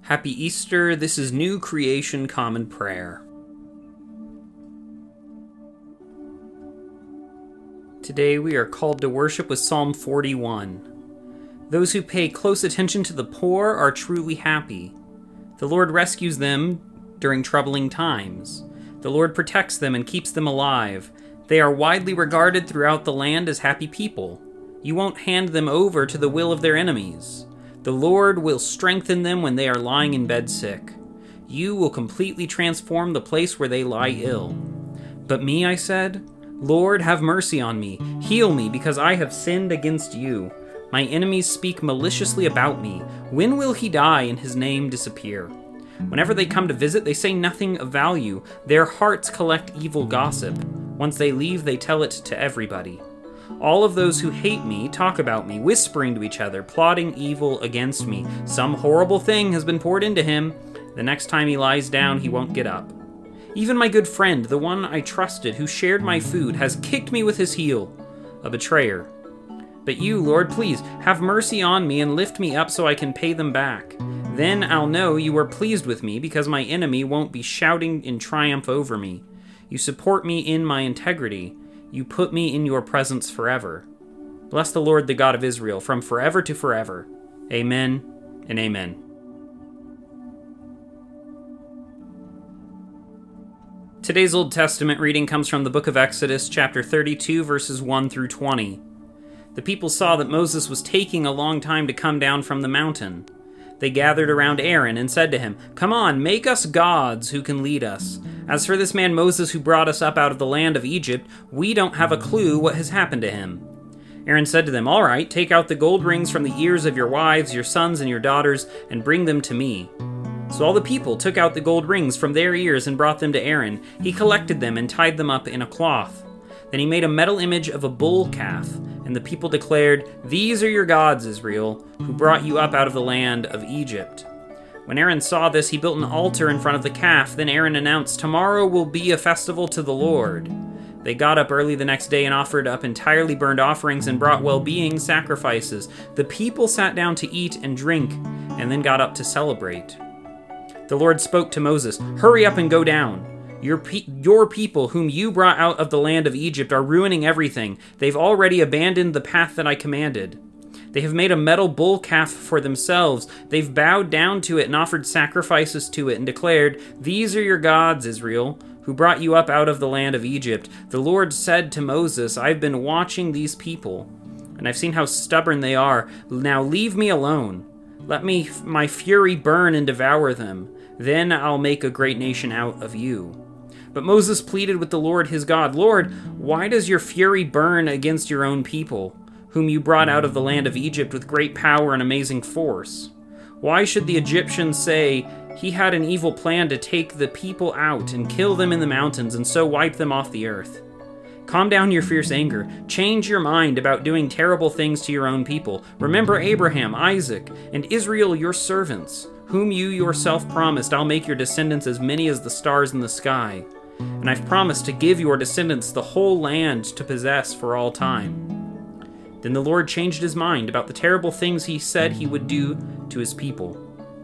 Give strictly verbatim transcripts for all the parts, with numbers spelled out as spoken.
Happy Easter. This is New Creation Common Prayer. Today we are called to worship with Psalm forty-one. Those who pay close attention to the poor are truly happy. The Lord rescues them during troubling times. The Lord protects them and keeps them alive. They are widely regarded throughout the land as happy people. You won't hand them over to the will of their enemies. The Lord will strengthen them when they are lying in bed sick. You will completely transform the place where they lie ill. But me, I said, Lord, have mercy on me. Heal me, because I have sinned against you. My enemies speak maliciously about me. When will he die and his name disappear? Whenever they come to visit, they say nothing of value. Their hearts collect evil gossip. Once they leave, they tell it to everybody. All of those who hate me talk about me, whispering to each other, plotting evil against me. Some horrible thing has been poured into him. The next time he lies down, he won't get up. Even my good friend, the one I trusted, who shared my food, has kicked me with his heel. A betrayer. But you, Lord, please, have mercy on me and lift me up so I can pay them back. Then I'll know you are pleased with me, because my enemy won't be shouting in triumph over me. You support me in my integrity. You put me in your presence forever. Bless the Lord, the God of Israel, from forever to forever. Amen and amen. Today's Old Testament reading comes from the book of Exodus, chapter thirty-two, verses one through twenty. The people saw that Moses was taking a long time to come down from the mountain. They gathered around Aaron and said to him, "Come on, make us gods who can lead us. As for this man Moses who brought us up out of the land of Egypt, we don't have a clue what has happened to him." Aaron said to them, "All right, take out the gold rings from the ears of your wives, your sons, and your daughters, and bring them to me." So all the people took out the gold rings from their ears and brought them to Aaron. He collected them and tied them up in a cloth. Then he made a metal image of a bull calf, and the people declared, "These are your gods, Israel, who brought you up out of the land of Egypt." When Aaron saw this, he built an altar in front of the calf. Then Aaron announced, "Tomorrow will be a festival to the Lord." They got up early the next day and offered up entirely burned offerings and brought well-being sacrifices. The people sat down to eat and drink, and then got up to celebrate. The Lord spoke to Moses, "Hurry up and go down. Your, pe- your people, whom you brought out of the land of Egypt, are ruining everything. They've already abandoned the path that I commanded. They have made a metal bull calf for themselves. They've bowed down to it and offered sacrifices to it and declared, 'These are your gods, Israel, who brought you up out of the land of Egypt.' The Lord said to Moses, 'I've been watching these people, and I've seen how stubborn they are. Now leave me alone. Let me my fury burn and devour them. Then I'll make a great nation out of you.' But Moses pleaded with the Lord his God, 'Lord, why does your fury burn against your own people, whom you brought out of the land of Egypt with great power and amazing force? Why should the Egyptians say, he had an evil plan to take the people out and kill them in the mountains and so wipe them off the earth? Calm down your fierce anger. Change your mind about doing terrible things to your own people. Remember Abraham, Isaac, and Israel your servants, whom you yourself promised, I'll make your descendants as many as the stars in the sky. And I've promised to give your descendants the whole land to possess for all time.' Then the Lord changed his mind about the terrible things he said he would do to his people.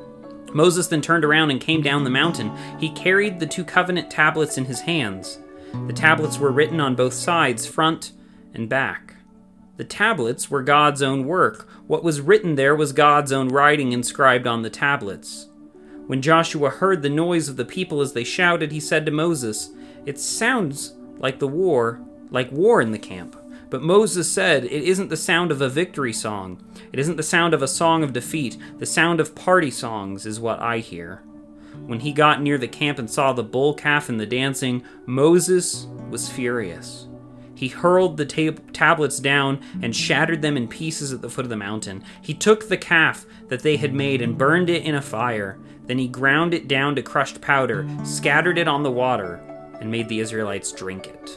Moses then turned around and came down the mountain. He carried the two covenant tablets in his hands. The tablets were written on both sides, front and back. The tablets were God's own work. What was written there was God's own writing inscribed on the tablets. When Joshua heard the noise of the people as they shouted, he said to Moses, 'It sounds like the war, like war in the camp.' But Moses said, 'It isn't the sound of a victory song. It isn't the sound of a song of defeat. The sound of party songs is what I hear.' When he got near the camp and saw the bull calf and the dancing, Moses was furious. He hurled the tab- tablets down and shattered them in pieces at the foot of the mountain. He took the calf that they had made and burned it in a fire. Then he ground it down to crushed powder, scattered it on the water, and made the Israelites drink it."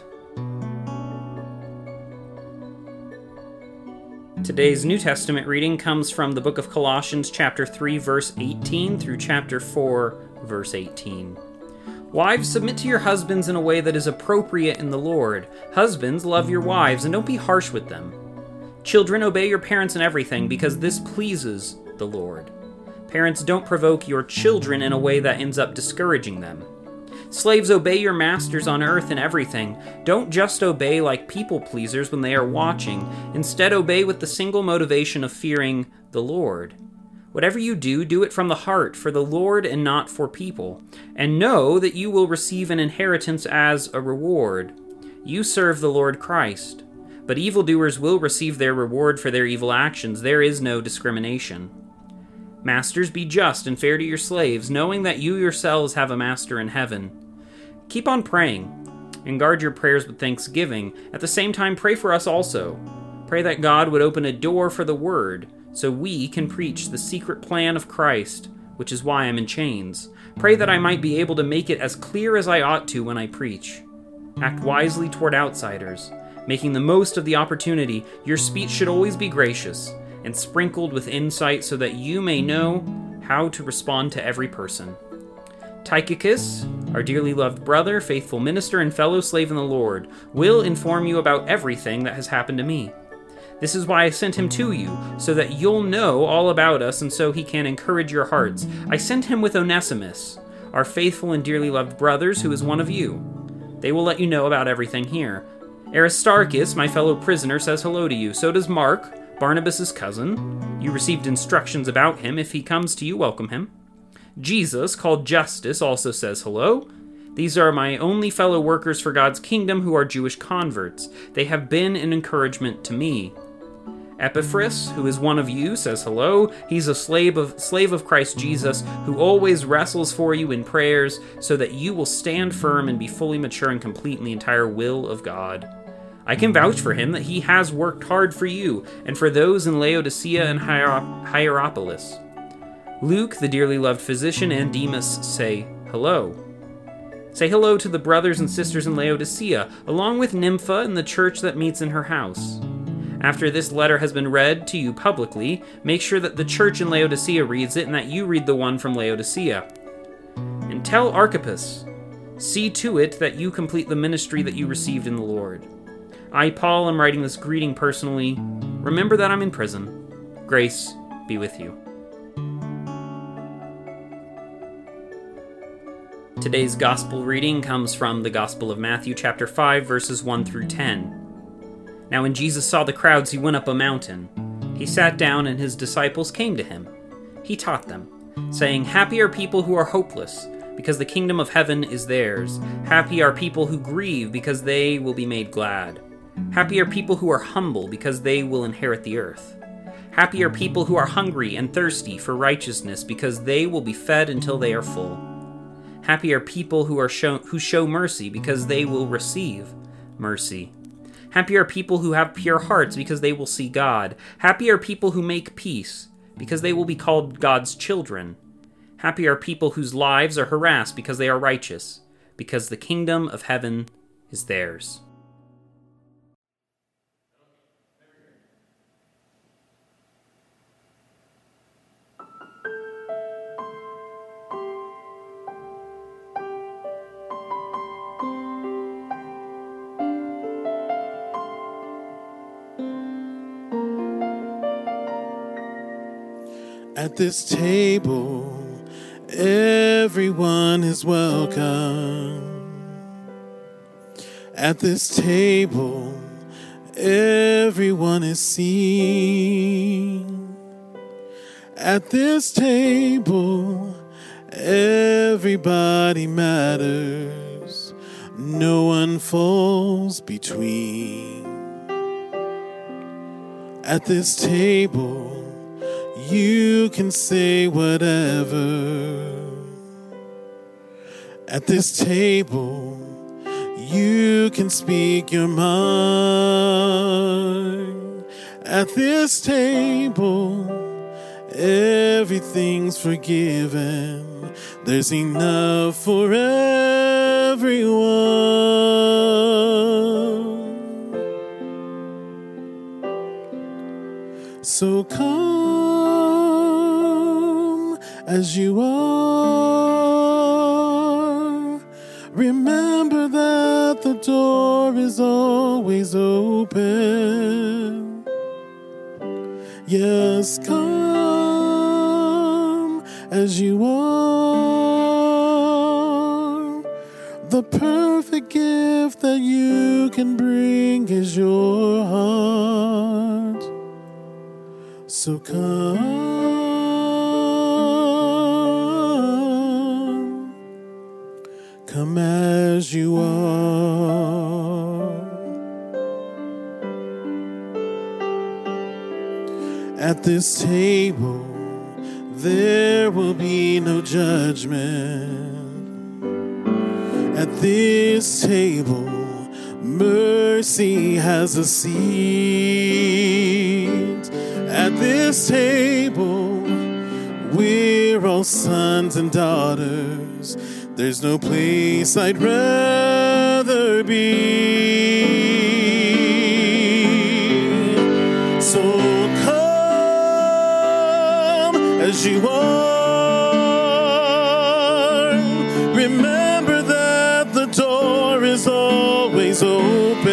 Today's New Testament reading comes from the book of Colossians, chapter three, verse eighteen through chapter four, verse eighteen. "Wives, submit to your husbands in a way that is appropriate in the Lord. Husbands, love your wives, and don't be harsh with them. Children, obey your parents in everything, because this pleases the Lord. Parents, don't provoke your children in a way that ends up discouraging them. Slaves, obey your masters on earth in everything. Don't just obey like people pleasers when they are watching. Instead, obey with the single motivation of fearing the Lord. Whatever you do, do it from the heart, for the Lord and not for people. And know that you will receive an inheritance as a reward. You serve the Lord Christ. But evildoers will receive their reward for their evil actions. There is no discrimination. Masters, be just and fair to your slaves, knowing that you yourselves have a master in heaven. Keep on praying, and guard your prayers with thanksgiving. At the same time, pray for us also. Pray that God would open a door for the word, so we can preach the secret plan of Christ, which is why I'm in chains. Pray that I might be able to make it as clear as I ought to when I preach. Act wisely toward outsiders, making the most of the opportunity. Your speech should always be gracious and sprinkled with insight so that you may know how to respond to every person. Tychicus, our dearly loved brother, faithful minister, and fellow slave in the Lord, will inform you about everything that has happened to me. This is why I sent him to you, so that you'll know all about us and so he can encourage your hearts. I sent him with Onesimus, our faithful and dearly loved brothers, who is one of you. They will let you know about everything here. Aristarchus, my fellow prisoner, says hello to you. So does Mark, Barnabas' cousin. You received instructions about him. If he comes to you, welcome him. Jesus, called Justus, also says hello. These are my only fellow workers for God's kingdom who are Jewish converts. They have been an encouragement to me. Epaphras, who is one of you, says hello. He's a slave of, slave of Christ Jesus, who always wrestles for you in prayers, so that you will stand firm and be fully mature and complete in the entire will of God. I can vouch for him that he has worked hard for you, and for those in Laodicea and Hier- Hierapolis. Luke, the dearly loved physician, and Demas say hello. Say hello to the brothers and sisters in Laodicea, along with Nympha and the church that meets in her house. After this letter has been read to you publicly, make sure that the church in Laodicea reads it and that you read the one from Laodicea. And tell Archippus, see to it that you complete the ministry that you received in the Lord. I, Paul, am writing this greeting personally. Remember that I'm in prison. Grace be with you. Today's gospel reading comes from the Gospel of Matthew, chapter five, verses one through ten. Now when Jesus saw the crowds, he went up a mountain. He sat down, and his disciples came to him. He taught them, saying, Happy are people who are hopeless, because the kingdom of heaven is theirs. Happy are people who grieve, because they will be made glad. Happy are people who are humble, because they will inherit the earth. Happy are people who are hungry and thirsty for righteousness, because they will be fed until they are full. Happy are people who are show, who show mercy, because they will receive mercy. Happy are people who have pure hearts, because they will see God. Happy are people who make peace, because they will be called God's children. Happy are people whose lives are harassed, because they are righteous, because the kingdom of heaven is theirs. At this table, everyone is welcome. At this table, everyone is seen. At this table, everybody matters. No one falls between. At this table, you can say whatever. At this table, you can speak your mind. At this table, everything's forgiven. There's enough for everyone. So come as you are. Remember that the door is always open. Yes, come as you are. The perfect gift that you can bring is your heart. So come, come as you are. At this table, there will be no judgment. At this table, mercy has a seat. At this table, we're all sons and daughters. There's no place I'd rather be. So come as you are. Remember that the door is always open.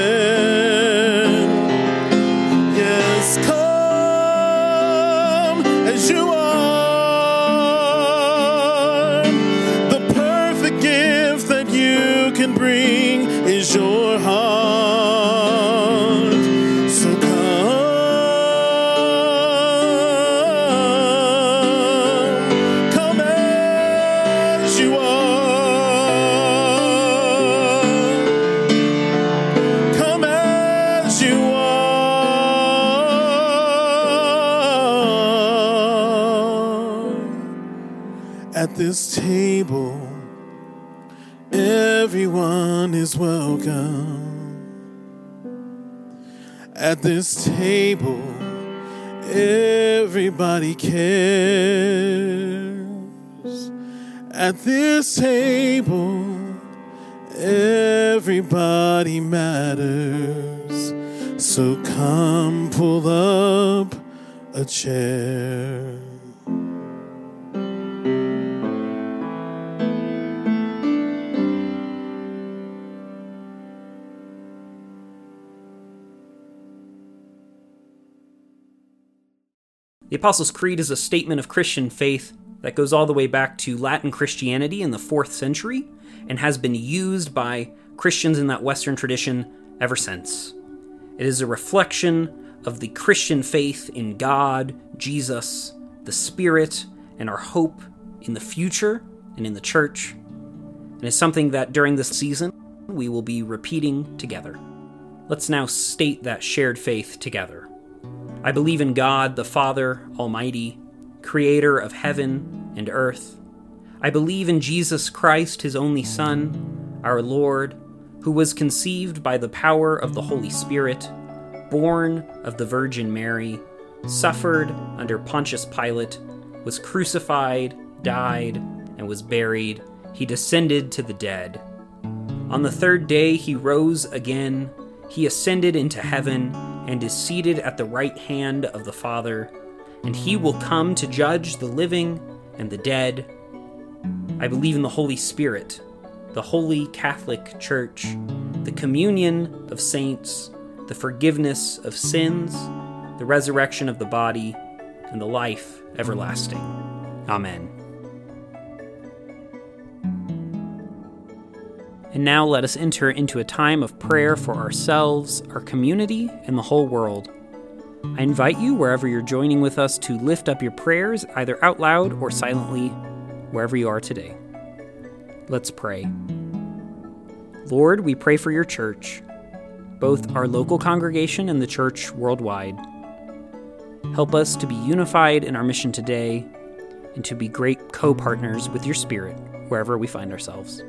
Yes, come as you are. The perfect gift that you can bring is your heart. So come, come as you are. Come as you are. At this table, everyone is welcome. At this table, everybody cares. At this table, everybody matters. So come pull up a chair. The Apostles' Creed is a statement of Christian faith that goes all the way back to Latin Christianity in the fourth century and has been used by Christians in that Western tradition ever since. It is a reflection of the Christian faith in God, Jesus, the Spirit, and our hope in the future and in the church. And it's something that during this season we will be repeating together. Let's now state that shared faith together. I believe in God, the Father Almighty, creator of heaven and earth. I believe in Jesus Christ, his only Son, our Lord, who was conceived by the power of the Holy Spirit, born of the Virgin Mary, suffered under Pontius Pilate, was crucified, died, and was buried. He descended to the dead. On the third day he rose again. He ascended into heaven and is seated at the right hand of the Father, and he will come to judge the living and the dead. I believe in the Holy Spirit, the Holy Catholic Church, the communion of saints, the forgiveness of sins, the resurrection of the body, and the life everlasting. Amen. And now let us enter into a time of prayer for ourselves, our community, and the whole world. I invite you, wherever you're joining with us, to lift up your prayers, either out loud or silently, wherever you are today. Let's pray. Lord, we pray for your church, both our local congregation and the church worldwide. Help us to be unified in our mission today and to be great co-partners with your Spirit wherever we find ourselves.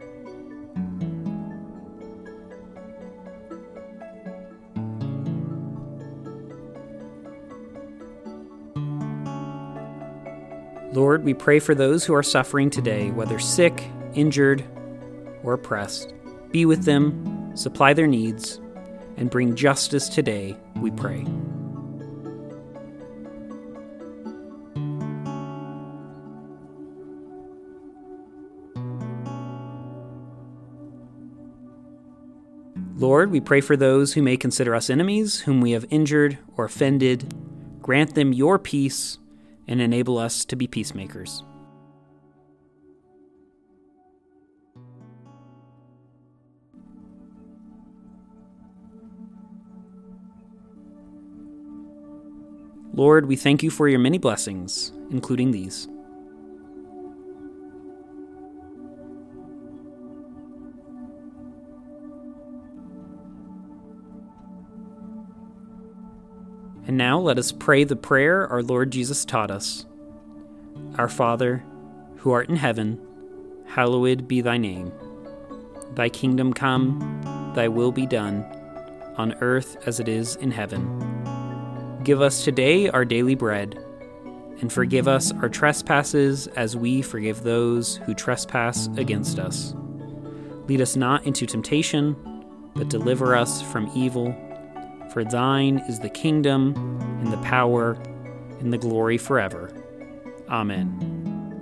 Lord, we pray for those who are suffering today, whether sick, injured, or oppressed. Be with them, supply their needs, and bring justice today, we pray. Lord, we pray for those who may consider us enemies, whom we have injured or offended. Grant them your peace and enable us to be peacemakers. Lord, we thank you for your many blessings, including these. And now let us pray the prayer our Lord Jesus taught us. Our Father, who art in heaven, hallowed be thy name. Thy kingdom come, thy will be done, on earth as it is in heaven. Give us today our daily bread, and forgive us our trespasses as we forgive those who trespass against us. Lead us not into temptation, but deliver us from evil. For thine is the kingdom, and the power, and the glory forever. Amen.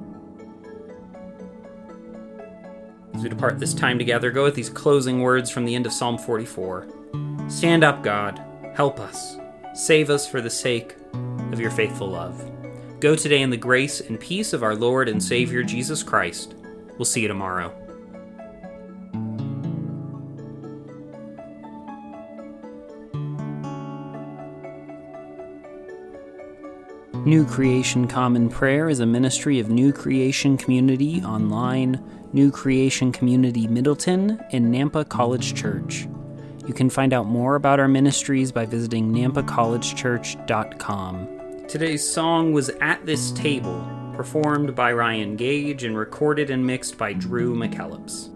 As we depart this time together, go with these closing words from the end of Psalm forty-four. Stand up, God. Help us. Save us for the sake of your faithful love. Go today in the grace and peace of our Lord and Savior Jesus Christ. We'll see you tomorrow. New Creation Common Prayer is a ministry of New Creation Community Online, New Creation Community Middleton, and Nampa College Church. You can find out more about our ministries by visiting nampa college church dot com. Today's song was At This Table, performed by Ryan Gage and recorded and mixed by Drew McKellips.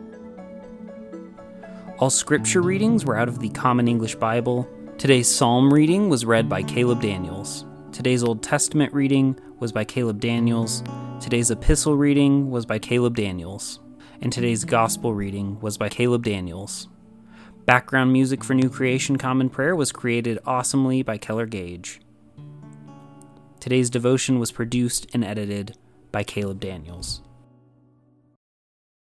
All scripture readings were out of the Common English Bible. Today's psalm reading was read by Caleb Daniels. Today's Old Testament reading was by Caleb Daniels. Today's epistle reading was by Caleb Daniels. And today's gospel reading was by Caleb Daniels. Background music for New Creation Common Prayer was created awesomely by Keller Gage. Today's devotion was produced and edited by Caleb Daniels.